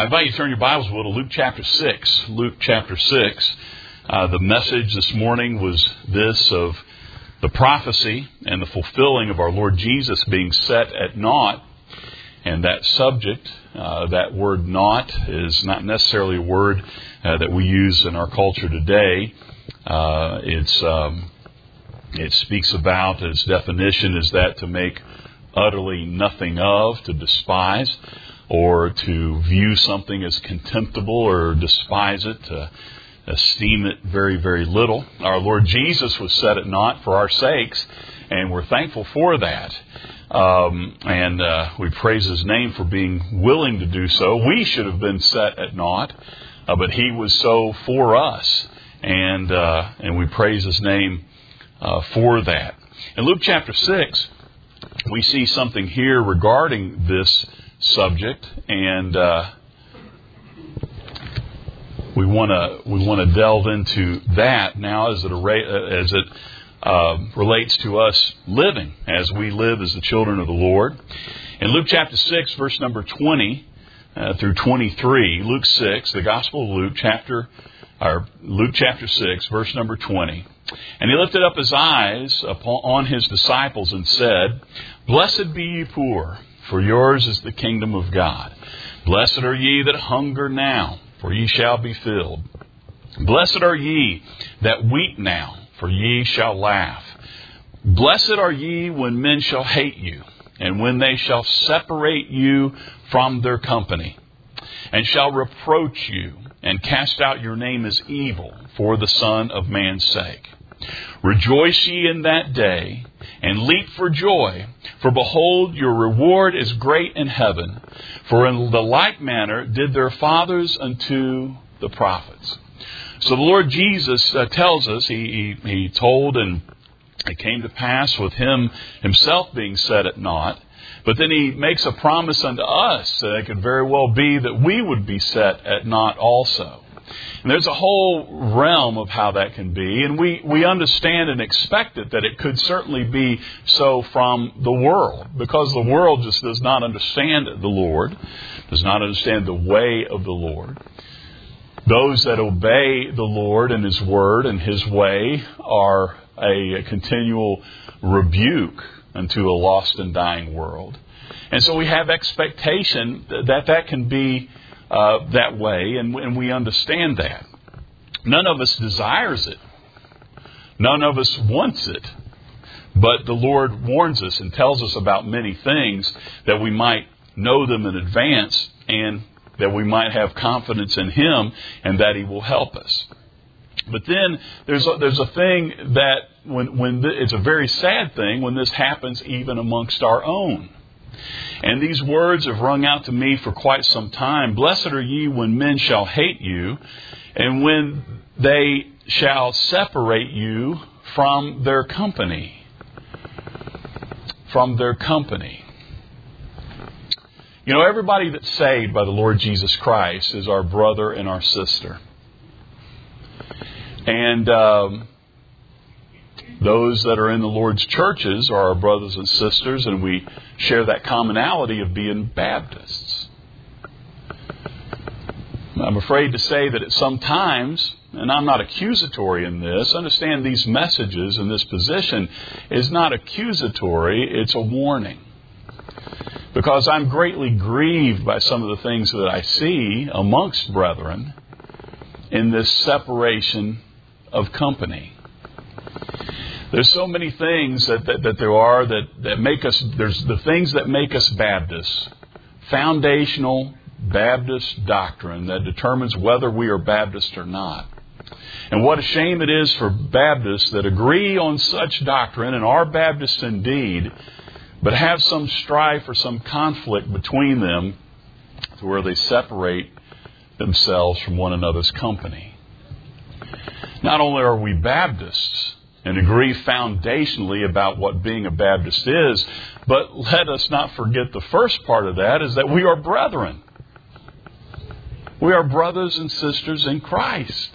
I invite you to turn your Bibles to Luke chapter 6. Luke chapter 6. The message this morning was this of the prophecy and the fulfilling of our Lord Jesus being set at naught. And that subject, that word naught, is not necessarily a word that we use in our culture today. It speaks about, its definition is that to make utterly nothing of, to despise, or to view something as contemptible or despise it, to esteem it very, very little. Our Lord Jesus was set at naught for our sakes, and we're thankful for that. And we praise His name for being willing to do so. We should have been set at naught, but He was so for us, and we praise His name for that. In Luke chapter 6, we see something here regarding this subject, and we want to delve into that now as it relates to us living as we live as the children of the Lord. In Luke chapter 6, verse number 20 through 23, Luke 6, the Gospel of Luke chapter 6, verse number 20. And He lifted up His eyes on His disciples and said, "Blessed be ye poor, for yours is the kingdom of God. Blessed are ye that hunger now, for ye shall be filled. Blessed are ye that weep now, for ye shall laugh. Blessed are ye when men shall hate you, and when they shall separate you from their company, and shall reproach you, and cast out your name as evil for the Son of Man's sake. Rejoice ye in that day, and leap for joy, for behold, your reward is great in heaven. For in the like manner did their fathers unto the prophets." So the Lord Jesus tells us, He told, and it came to pass with Him Himself being set at naught. But then He makes a promise unto us that it could very well be that we would be set at naught also. And there's a whole realm of how that can be, and we understand and expect it, that it could certainly be so from the world, because the world just does not understand the Lord, does not understand the way of the Lord. Those that obey the Lord and His Word and His way are a continual rebuke unto a lost and dying world. And so we have expectation that can be that way, and we understand that. None of us desires it. None of us wants it. But the Lord warns us and tells us about many things that we might know them in advance, and that we might have confidence in Him and that He will help us. But then there's a thing that when it's a very sad thing when this happens even amongst our own. And these words have rung out to me for quite some time. Blessed are ye when men shall hate you, and when they shall separate you from their company. From their company. You know, everybody that's saved by the Lord Jesus Christ is our brother and our sister. And those that are in the Lord's churches are our brothers and sisters, and we share that commonality of being Baptists. I'm afraid to say that at some times, and I'm not accusatory in this, understand these messages and this position is not accusatory, it's a warning. Because I'm greatly grieved by some of the things that I see amongst brethren in this separation of company. There's so many things that there are that make us, there's the things that make us Baptists. Foundational Baptist doctrine that determines whether we are Baptist or not. And what a shame it is for Baptists that agree on such doctrine and are Baptists indeed, but have some strife or some conflict between them to where they separate themselves from one another's company. Not only are we Baptists and agree foundationally about what being a Baptist is, but let us not forget the first part of that is that we are brethren. We are brothers and sisters in Christ.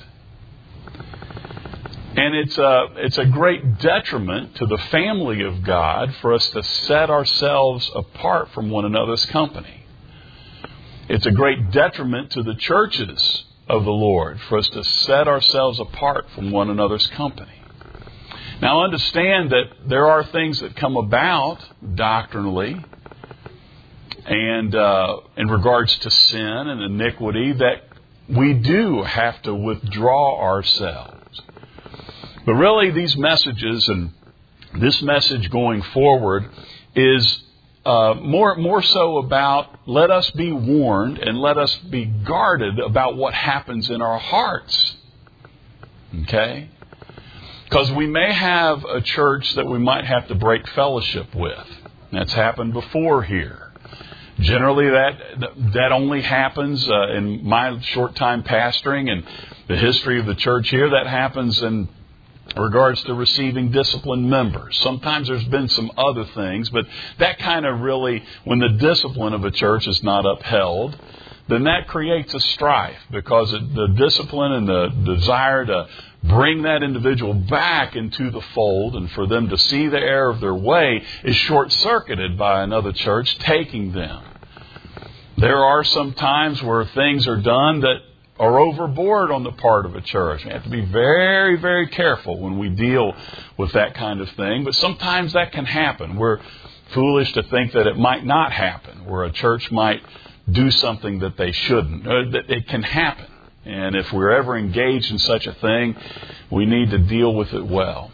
And it's a great detriment to the family of God for us to set ourselves apart from one another's company. it's a great detriment to the churches of the Lord for us to set ourselves apart from one another's company. Now understand that there are things that come about doctrinally and in regards to sin and iniquity that we do have to withdraw ourselves. But really these messages and this message going forward is more so about let us be warned and let us be guarded about what happens in our hearts. Okay? Because we may have a church that we might have to break fellowship with. That's happened before here. Generally that only happens in my short time pastoring and the history of the church here. That happens in regards to receiving disciplined members. Sometimes there's been some other things, but that kind of really, when the discipline of a church is not upheld, then that creates a strife because the discipline and the desire to bring that individual back into the fold and for them to see the error of their way is short-circuited by another church taking them. There are some times where things are done that are overboard on the part of a church. We have to be very, very careful when we deal with that kind of thing. But sometimes that can happen. We're foolish to think that it might not happen, where a church might do something that they shouldn't. It can happen. And if we're ever engaged in such a thing, we need to deal with it well.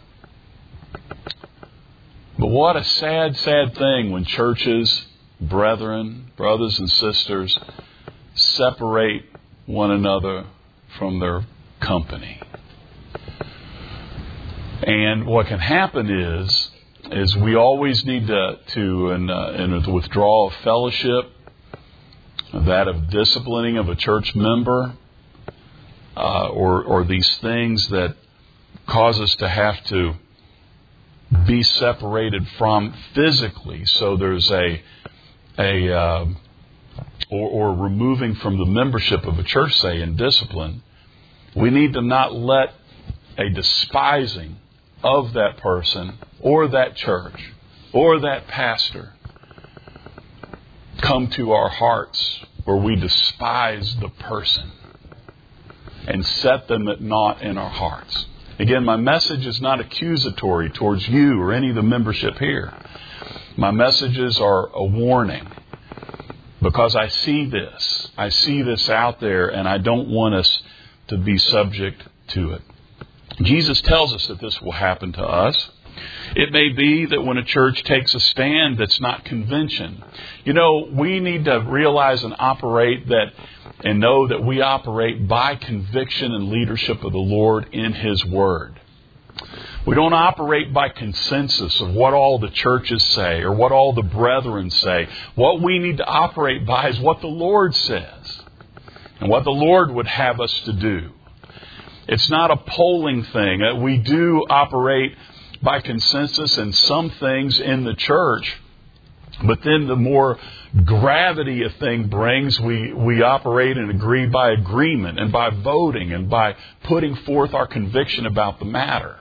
But what a sad, sad thing when churches, brethren, brothers and sisters, separate one another from their company. And what can happen is we always need to in the withdrawal of fellowship, that of disciplining of a church member, or these things that cause us to have to be separated from physically. So there's or removing from the membership of a church, say, in discipline, we need to not let a despising of that person or that church or that pastor come to our hearts where we despise the person and set them at naught in our hearts. Again, my message is not accusatory towards you or any of the membership here. My messages are a warning. Because I see this out there, and I don't want us to be subject to it. Jesus tells us that this will happen to us. It may be that when a church takes a stand that's not convention. You know, we need to realize and operate that and know that we operate by conviction and leadership of the Lord in His Word. We don't operate by consensus of what all the churches say or what all the brethren say. What we need to operate by is what the Lord says and what the Lord would have us to do. It's not a polling thing. We do operate by consensus in some things in the church, but then the more gravity a thing brings, we operate and agree by agreement and by voting and by putting forth our conviction about the matter.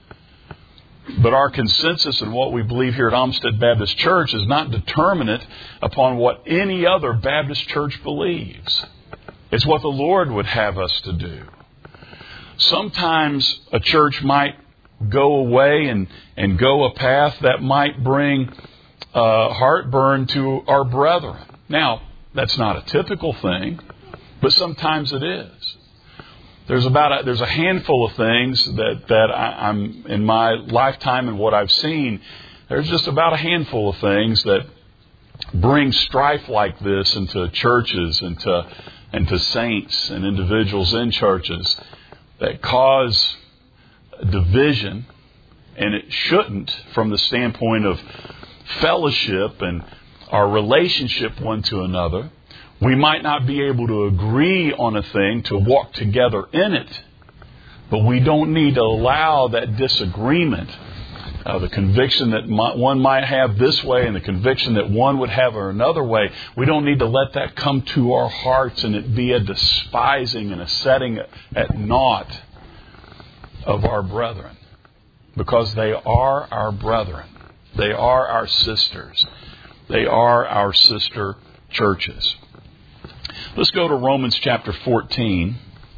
But our consensus in what we believe here at Olmsted Baptist Church is not determinate upon what any other Baptist church believes. It's what the Lord would have us to do. Sometimes a church might go away and go a path that might bring heartburn to our brethren. Now, that's not a typical thing, but sometimes it is. There's a handful of things that I'm in my lifetime and what I've seen. There's just about a handful of things that bring strife like this into churches and to saints and individuals in churches that cause division, and it shouldn't from the standpoint of fellowship and our relationship one to another. We might not be able to agree on a thing to walk together in it, but we don't need to allow that disagreement, the conviction that one might have this way and the conviction that one would have another way. We don't need to let that come to our hearts and it be a despising and a setting at naught of our brethren, because they are our brethren. They are our sisters. They are our sister churches. Let's go to Romans chapter 14.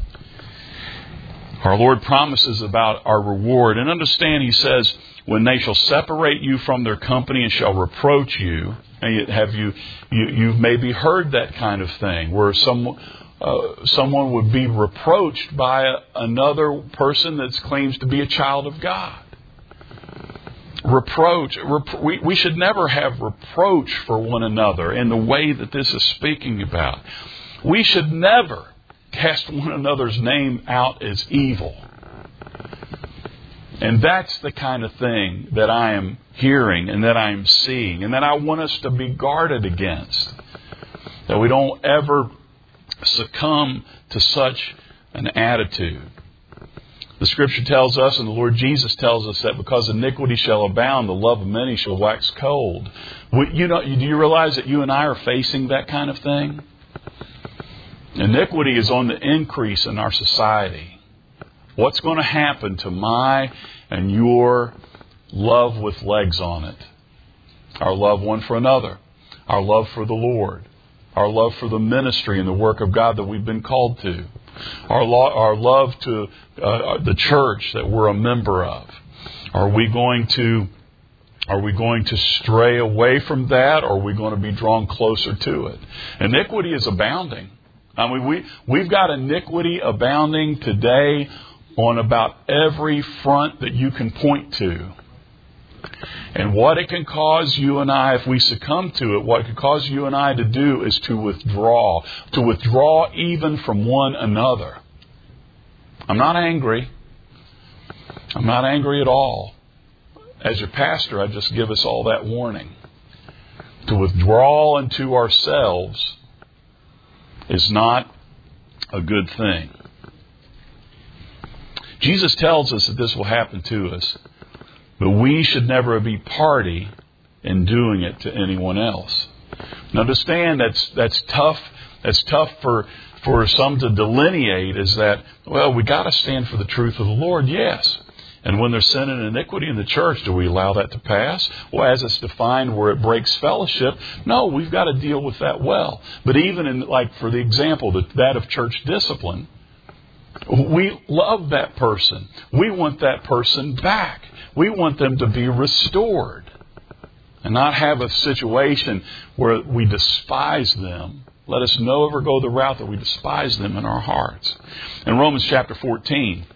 Our Lord promises about our reward. And understand, He says, when they shall separate you from their company and shall reproach you. And you've maybe heard that kind of thing, where someone would be reproached by another person that claims to be a child of God. Reproach. We should never have reproach for one another in the way that this is speaking about. We should never cast one another's name out as evil. And that's the kind of thing that I am hearing and that I am seeing and that I want us to be guarded against. That we don't ever succumb to such an attitude. The Scripture tells us, and the Lord Jesus tells us, that because iniquity shall abound, the love of many shall wax cold. Do you realize that you and I are facing that kind of thing? Iniquity is on the increase in our society. What's going to happen to my and your love with legs on it? Our love one for another. Our love for the Lord. Our love for the ministry and the work of God that we've been called to. Our love to the church that we're a member of. Are we going to stray away from that, or are we going to be drawn closer to it? Iniquity is abounding. I mean, we've got iniquity abounding today on about every front that you can point to. And what it can cause you and I, if we succumb to it, what it can cause you and I to do is to withdraw even from one another. I'm not angry. I'm not angry at all. As your pastor, I just give us all that warning. To withdraw into ourselves is not a good thing. Jesus tells us that this will happen to us, but we should never be party in doing it to anyone else. Now, understand that's tough. That's tough for some to delineate. Is that, well, we got to stand for the truth of the Lord, yes. And when there's sin and iniquity in the church, do we allow that to pass? Well, as it's defined where it breaks fellowship, no, we've got to deal with that well. But even in, like, for the example, that of church discipline, we love that person. We want that person back. We want them to be restored and not have a situation where we despise them. Let us never go the route that we despise them in our hearts. In Romans chapter 14,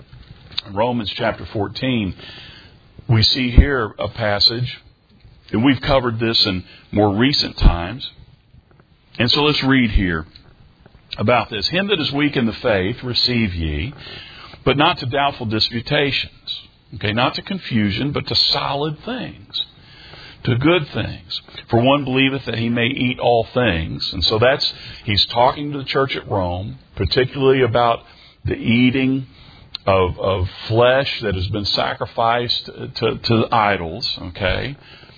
we see here a passage, and we've covered this in more recent times. And so let's read here about this. Him that is weak in the faith receive ye, but not to doubtful disputations. Okay, not to confusion, but to solid things, to good things. For one believeth that he may eat all things. And so he's talking to the church at Rome, particularly about the eating of flesh that has been sacrificed to idols. Okay.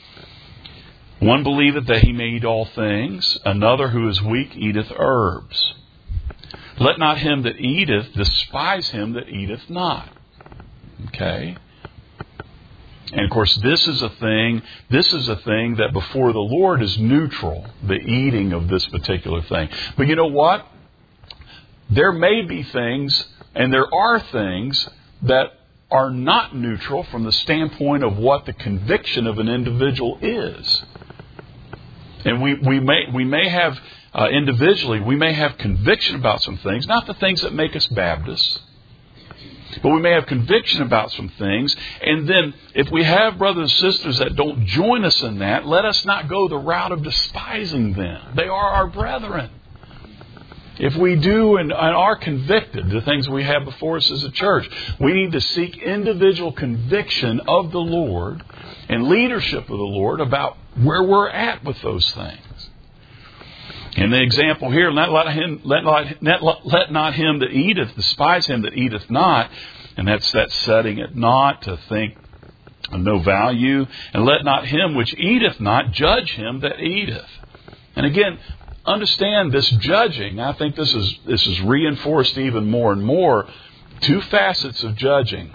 One believeth that he may eat all things. Another who is weak eateth herbs. Let not him that eateth despise him that eateth not. Okay? And of course, this is a thing that before the Lord is neutral, the eating of this particular thing. But you know what? There may be things, and there are things that are not neutral from the standpoint of what the conviction of an individual is. And we may have individually, we may have conviction about some things, not the things that make us Baptists, but we may have conviction about some things. And then if we have brothers and sisters that don't join us in that, let us not go the route of despising them. They are our brethren. If we do and are convicted, the things we have before us as a church, we need to seek individual conviction of the Lord and leadership of the Lord about where we're at with those things. In the example here, let not him that eateth despise him that eateth not. And that's that setting at naught, to think of no value. And let not him which eateth not judge him that eateth. And again, understand this judging. I think this is reinforced even more and more. Two facets of judging.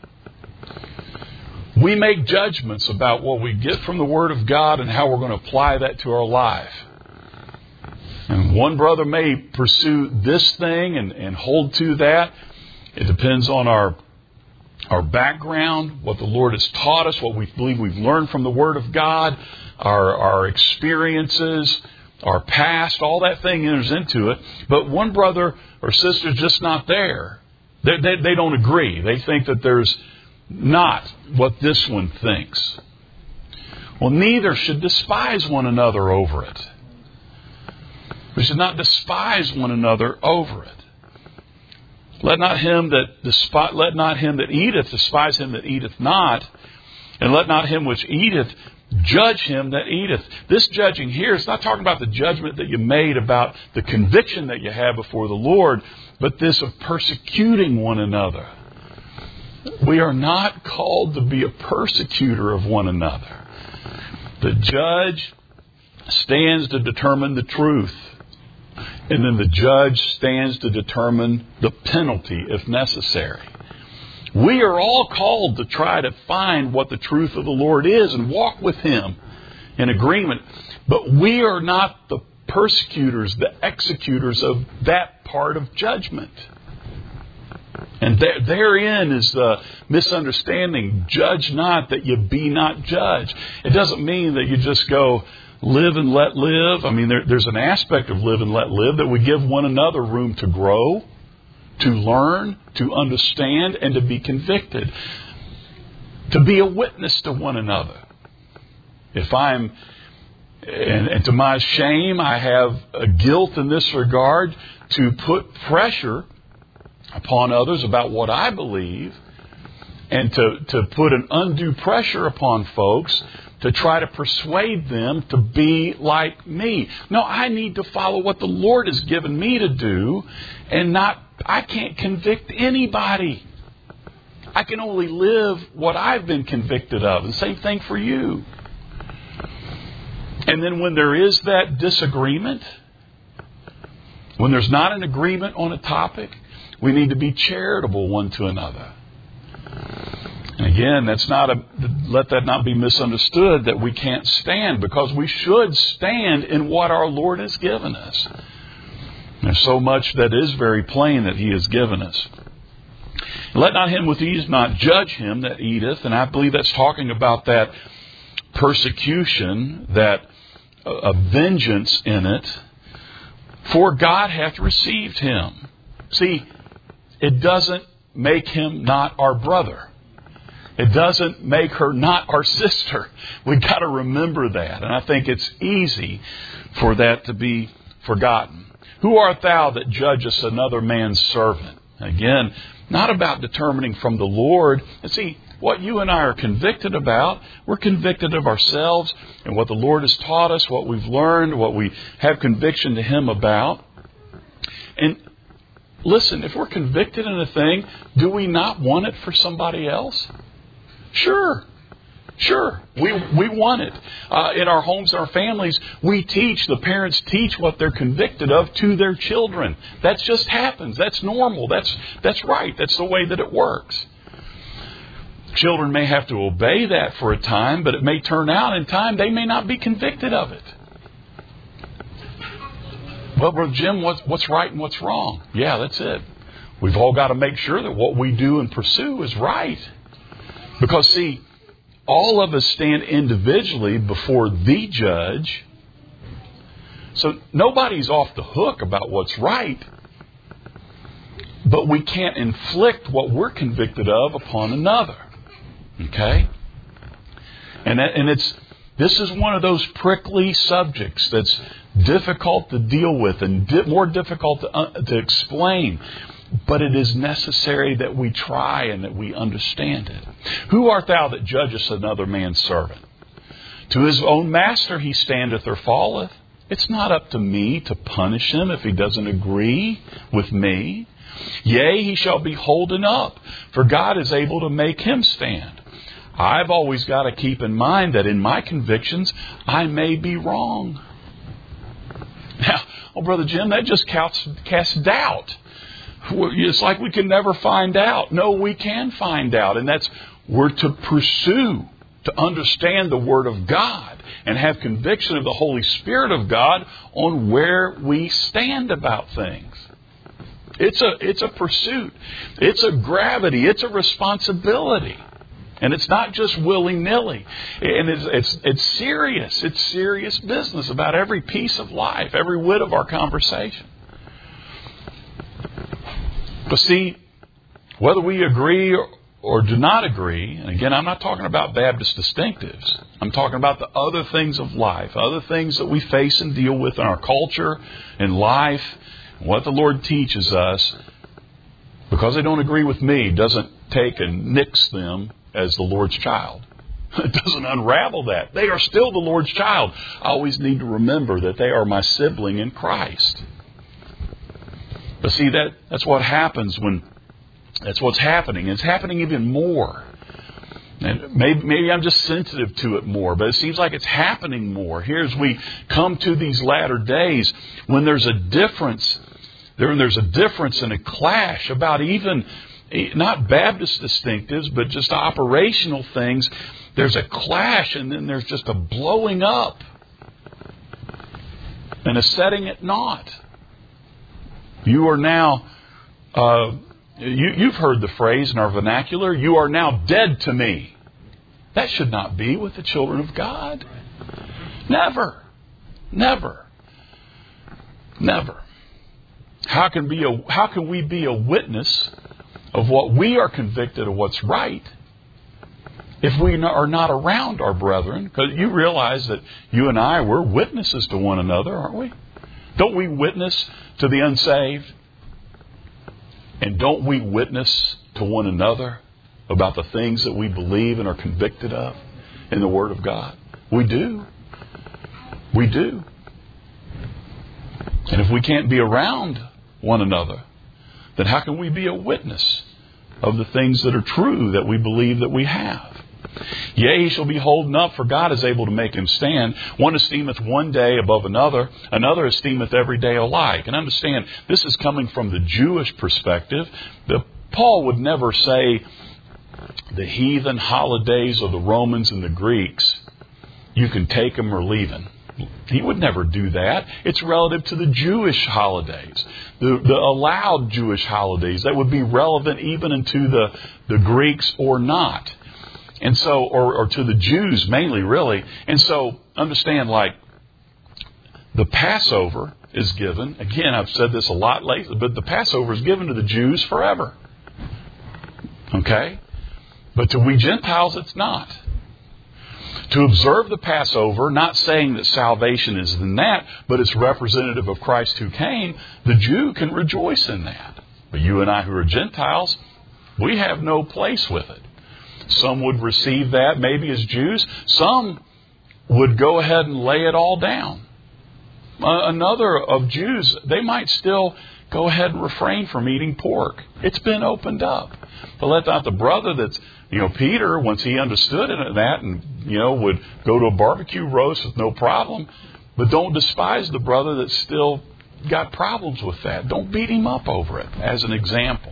We make judgments about what we get from the Word of God and how we're going to apply that to our life. And one brother may pursue this thing and hold to that. It depends on our background, what the Lord has taught us, what we believe we've learned from the Word of God, our experiences, our past, all that thing enters into it. But one brother or sister is just not there. They don't agree. They think that there's not what this one thinks. Well, neither should despise one another over it. We should not despise one another over it. Let not him that eateth despise him that eateth not, and let not him which eateth judge him that eateth. This judging here is not talking about the judgment that you made about the conviction that you have before the Lord, but this of persecuting one another. We are not called to be a persecutor of one another. The judge stands to determine the truth. And then the judge stands to determine the penalty if necessary. We are all called to try to find what the truth of the Lord is and walk with Him in agreement. But we are not the persecutors, the executors of that part of judgment. And therein is the misunderstanding. Judge not that you be not judged. It doesn't mean that you just go live and let live. I mean, there's an aspect of live and let live that we give one another room to grow, to learn, to understand, and to be convicted. To be a witness to one another. If I'm, and to my shame, I have a guilt in this regard to put pressure upon others about what I believe, and to put an undue pressure upon folks to try to persuade them to be like me. No, I need to follow what the Lord has given me to do, and I can't convict anybody. I can only live what I've been convicted of. And same thing for you. And then when there is that disagreement, when there's not an agreement on a topic, we need to be charitable one to another. And again, let that not be misunderstood that we can't stand, because we should stand in what our Lord has given us. There's so much that is very plain that He has given us. Let not him with ease not judge him that eateth. And I believe that's talking about that persecution, that a vengeance in it. For God hath received him. See, it doesn't make him not our brother. It doesn't make her not our sister. We've got to remember that. And I think it's easy for that to be forgotten. Who art thou that judgest another man's servant? Again, not about determining from the Lord. And see, what you and I are convicted about, we're convicted of ourselves and what the Lord has taught us, what we've learned, what we have conviction to Him about. And listen, if we're convicted in a thing, do we not want it for somebody else? Sure. We want it. In our homes, our families, the parents teach what they're convicted of to their children. That just happens. That's normal. That's right. That's the way that it works. Children may have to obey that for a time, but it may turn out in time they may not be convicted of it. Well, Brother Jim, what's right and what's wrong? Yeah, that's it. We've all got to make sure that what we do and pursue is right. Because, see, all of us stand individually before the judge. So nobody's off the hook about what's right. But we can't inflict what we're convicted of upon another. Okay? And this is one of those prickly subjects that's difficult to deal with and more difficult to explain. But it is necessary that we try and that we understand it. Who art thou that judgest another man's servant? To his own master he standeth or falleth. It's not up to me to punish him if he doesn't agree with me. Yea, he shall be holden up, for God is able to make him stand. I've always got to keep in mind that in my convictions, I may be wrong. Now, Brother Jim, that just casts doubt. It's like we can never find out. No, we can find out. And we're to pursue to understand the Word of God and have conviction of the Holy Spirit of God on where we stand about things. It's a pursuit. It's a gravity. It's a responsibility. And it's not just willy-nilly. And it's serious. It's serious business about every piece of life, every whit of our conversation. But see, whether we agree or do not agree, and again, I'm not talking about Baptist distinctives. I'm talking about the other things of life, other things that we face and deal with in our culture and life, and what the Lord teaches us. Because they don't agree with me doesn't take and nix them as the Lord's child. It doesn't unravel that. They are still the Lord's child. I always need to remember that they are my sibling in Christ. But see, that's what happens when... That's what's happening. It's happening even more. And maybe I'm just sensitive to it more, but it seems like it's happening more. Here as we come to these latter days, when there's a difference, there's a difference and a clash about even not Baptist distinctives, but just operational things. There's a clash, and then there's just a blowing up and a setting at naught. You are now... You've heard the phrase in our vernacular, you are now dead to me. That should not be with the children of God. Never. Never. Never. How can we be a witness of what we are convicted of what's right if we are not around our brethren? Because you realize that you and I, we're witnesses to one another, aren't we? Don't we witness to the unsaved? And don't we witness to one another about the things that we believe and are convicted of in the Word of God? We do. We do. And if we can't be around one another, then how can we be a witness of the things that are true that we believe that we have? Yea, he shall be holden up, for God is able to make him stand. One esteemeth one day above another, another esteemeth every day alike. And understand, this is coming from the Jewish perspective. Paul would never say the heathen holidays of the Romans and the Greeks, you can take them or leave them. He would never do that. It's relative to the Jewish holidays, the allowed Jewish holidays that would be relevant even into the Greeks or not. And so, or to the Jews mainly, really. And so, understand, like, the Passover is given. Again, I've said this a lot lately, but the Passover is given to the Jews forever. Okay? But to we Gentiles, it's not. To observe the Passover, not saying that salvation is in that, but it's representative of Christ who came, the Jew can rejoice in that. But you and I who are Gentiles, we have no place with it. Some would receive that maybe as Jews. Some would go ahead and lay it all down. Another of Jews, they might still go ahead and refrain from eating pork. It's been opened up. But let not the brother that's, Peter, once he understood that and, would go to a barbecue roast with no problem. But don't despise the brother that's still got problems with that. Don't beat him up over it, as an example.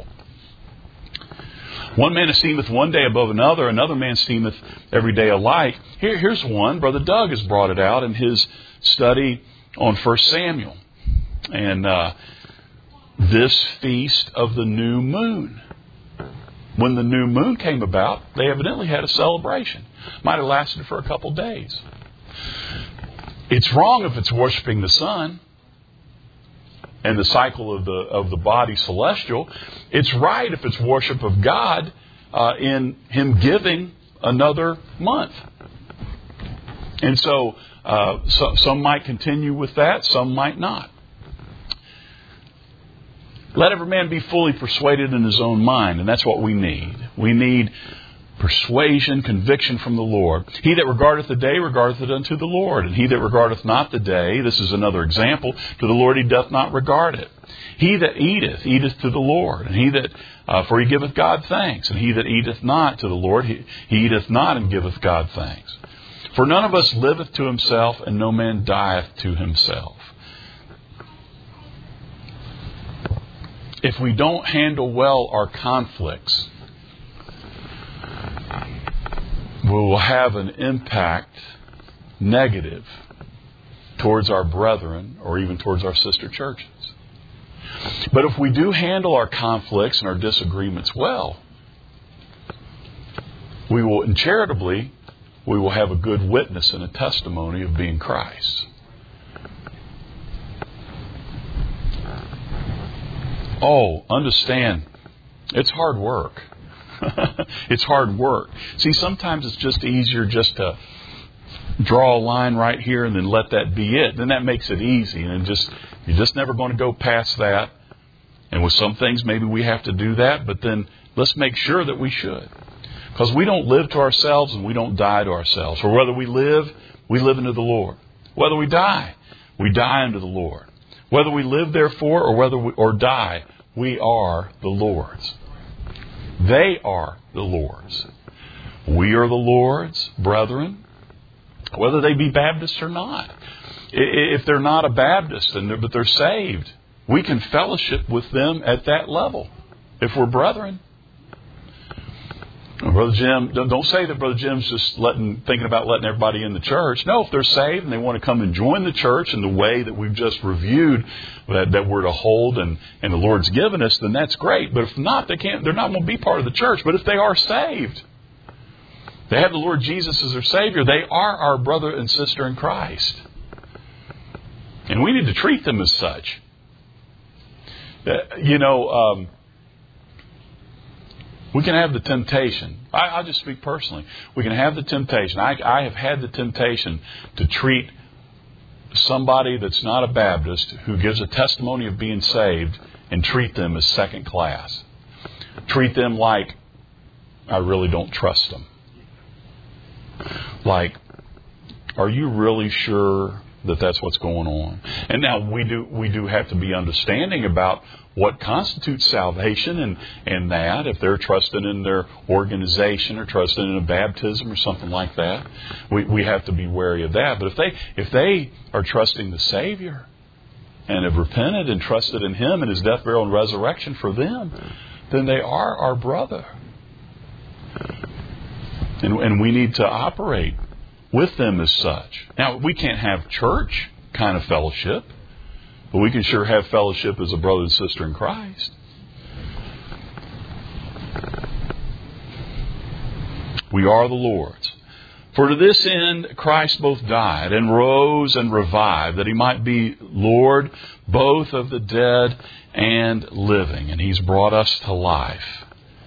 One man esteemeth one day above another, another man esteemeth every day alike. Here's one. Brother Doug has brought it out in his study on 1 Samuel. And this feast of the new moon. When the new moon came about, they evidently had a celebration. Might have lasted for a couple days. It's wrong if it's worshiping the sun and the cycle of the body celestial. It's right if it's worship of God in Him giving another month. And so some might continue with that, some might not. Let every man be fully persuaded in his own mind, and that's what we need. We need persuasion, conviction from the Lord. He that regardeth the day regardeth it unto the Lord, and he that regardeth not the day, this is another example, to the Lord he doth not regard it. He that eateth, eateth to the Lord, and he that, for he giveth God thanks, and he that eateth not to the Lord, he eateth not and giveth God thanks. For none of us liveth to himself, and no man dieth to himself. If we don't handle well our conflicts, will have an impact negative towards our brethren or even towards our sister churches. But if we do handle our conflicts and our disagreements well, we will, and charitably, we will have a good witness and a testimony of being Christ. Oh, understand, it's hard work. It's hard work. See, sometimes it's just easier just to draw a line right here and then let that be it. Then that makes it easy. And you're just never going to go past that. And with some things, maybe we have to do that. But then let's make sure that we should. Because we don't live to ourselves and we don't die to ourselves. For whether we live unto the Lord. Whether we die unto the Lord. Whether we live therefore or die, we are the Lord's. They are the Lord's. We are the Lord's, brethren, whether they be Baptists or not. If they're not a Baptist but they're saved, we can fellowship with them at that level if we're brethren. Brother Jim, don't say that Brother Jim's just thinking about letting everybody in the church. No, if they're saved and they want to come and join the church in the way that we've just reviewed that we're to hold and the Lord's given us, then that's great. But if not, they're not going to be part of the church. But if they are saved, they have the Lord Jesus as their Savior, they are our brother and sister in Christ. And we need to treat them as such. We can have the temptation. I'll just speak personally. We can have the temptation. I have had the temptation to treat somebody that's not a Baptist who gives a testimony of being saved and treat them as second class. Treat them like I really don't trust them. Like, are you really sure that that's what's going on? And now we do have to be understanding about what constitutes salvation and that if they're trusting in their organization or trusting in a baptism or something like that, we have to be wary of that. But if they are trusting the Savior and have repented and trusted in Him and His death, burial, and resurrection for them, then they are our brother. And we need to operate with them as such. Now, we can't have church kind of fellowship, but we can sure have fellowship as a brother and sister in Christ. We are the Lord's. For to this end Christ both died and rose and revived, that He might be Lord both of the dead and living. And He's brought us to life.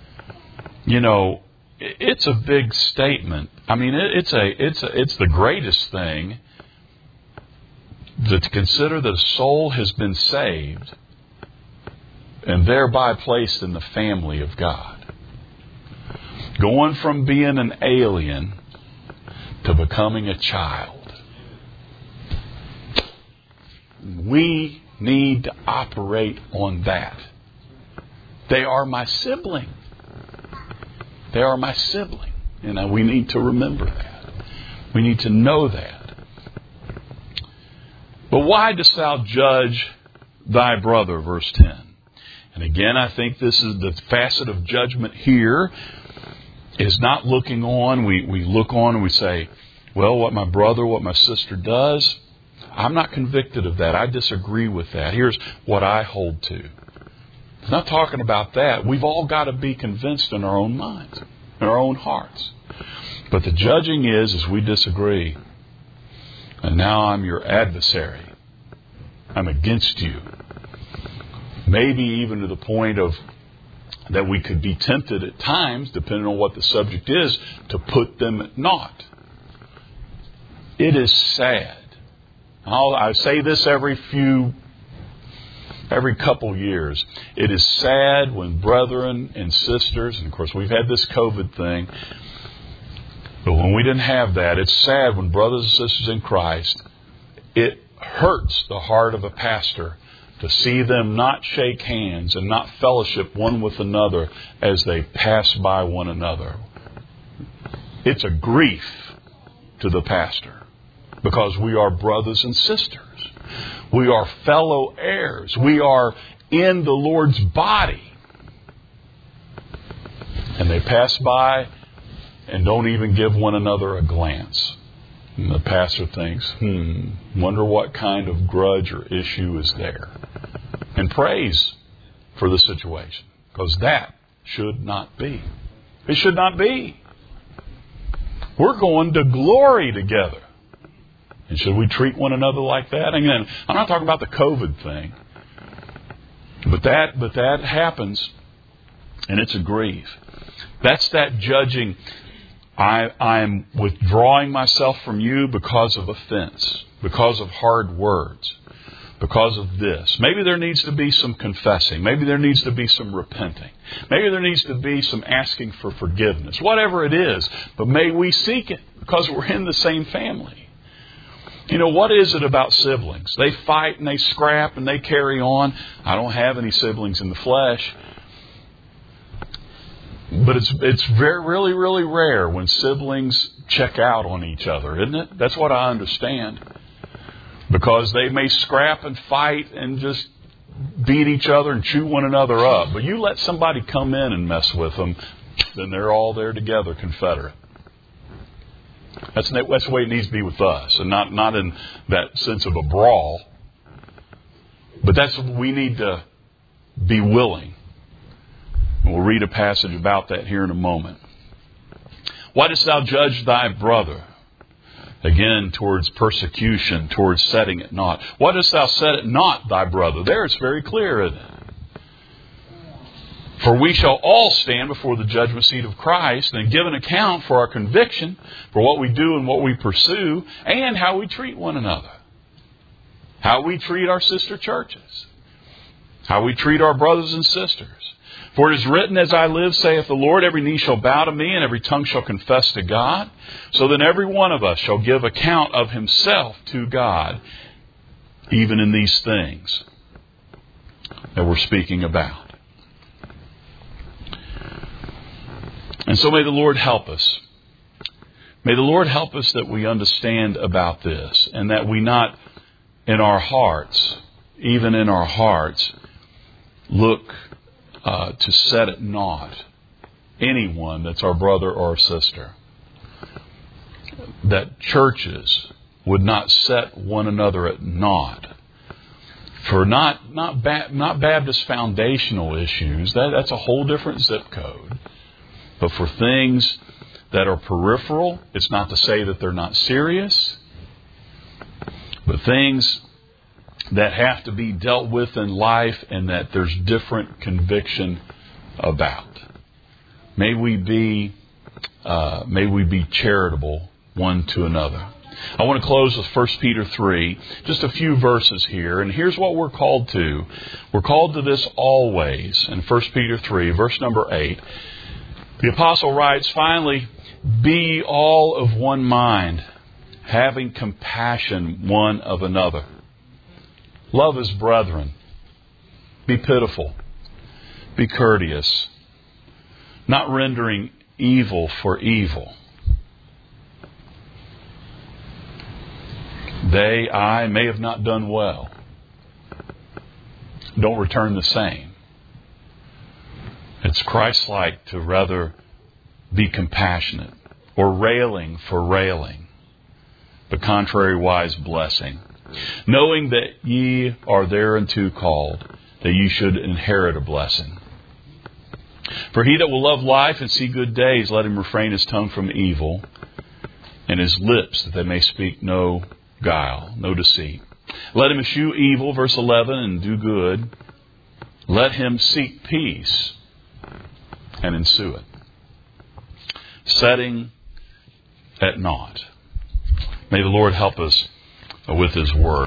It's a big statement. I mean, it's the greatest thing to consider that a soul has been saved and thereby placed in the family of God. Going from being an alien to becoming a child. We need to operate on that. They are my sibling. They are my sibling. And we need to remember that. We need to know that. But why dost thou judge thy brother? Verse 10. And again, I think this is the facet of judgment here is not looking on. We look on and we say, well, what my brother, what my sister does, I'm not convicted of that. I disagree with that. Here's what I hold to. It's not talking about that. We've all got to be convinced in our own minds, in our own hearts. But the judging is we disagree. And now I'm your adversary. I'm against you. Maybe even to the point of that we could be tempted at times, depending on what the subject is, to put them at naught. It is sad. I say this every couple years. It is sad when brethren and sisters, and of course we've had this COVID thing, but when we didn't have that, it's sad when brothers and sisters in Christ, it hurts the heart of a pastor to see them not shake hands and not fellowship one with another as they pass by one another. It's a grief to the pastor because we are brothers and sisters. We are fellow heirs. We are in the Lord's body. And they pass by and don't even give one another a glance. And the pastor thinks, wonder what kind of grudge or issue is there. And prays for the situation, because that should not be. It should not be. We're going to glory together. And should we treat one another like that? Again, I'm not talking about the COVID thing. But that happens, and it's a grief. That's that judging. I'm withdrawing myself from you because of offense, because of hard words, because of this. Maybe there needs to be some confessing. Maybe there needs to be some repenting. Maybe there needs to be some asking for forgiveness. Whatever it is, but may we seek it because we're in the same family. You know, what is it about siblings? They fight and they scrap and they carry on. I don't have any siblings in the flesh. But it's really, really rare when siblings check out on each other, isn't it? That's what I understand. Because they may scrap and fight and just beat each other and chew one another up. But you let somebody come in and mess with them, then they're all there together, Confederate. That's the way it needs to be with us, and not in that sense of a brawl. But that's what we need to be willing. And we'll read a passage about that here in a moment. Why dost thou judge thy brother? Again, towards persecution, towards setting it naught. Why dost thou set it not thy brother? There it's very clear, isn't it? For we shall all stand before the judgment seat of Christ and give an account for our conviction, for what we do and what we pursue, and how we treat one another. How we treat our sister churches. How we treat our brothers and sisters. For it is written, as I live, saith the Lord, every knee shall bow to me, and every tongue shall confess to God. So then every one of us shall give account of himself to God, even in these things that we're speaking about. And so may the Lord help us. May the Lord help us that we understand about this, and that we not in our hearts, even in our hearts, look to set at naught anyone that's our brother or sister. That churches would not set one another at naught for not Baptist foundational issues. That's a whole different zip code. But for things that are peripheral, it's not to say that they're not serious, but things that have to be dealt with in life and that there's different conviction about. May we be charitable one to another. I want to close with 1 Peter 3, just a few verses here. And here's what we're called to. We're called to this always. In 1 Peter 3, verse number 8, the apostle writes, finally, be all of one mind, having compassion one of another. Love as brethren. Be pitiful. Be courteous. Not rendering evil for evil. I may have not done well. Don't return the same. It's Christ-like to rather be compassionate, or railing for railing, but contrariwise blessing. Knowing that ye are thereunto called, that ye should inherit a blessing. For he that will love life and see good days, let him refrain his tongue from evil, and his lips that they may speak no guile, no deceit. Let him eschew evil, verse 11, and do good. Let him seek peace and ensue it. Setting at naught. May the Lord help us with His Word.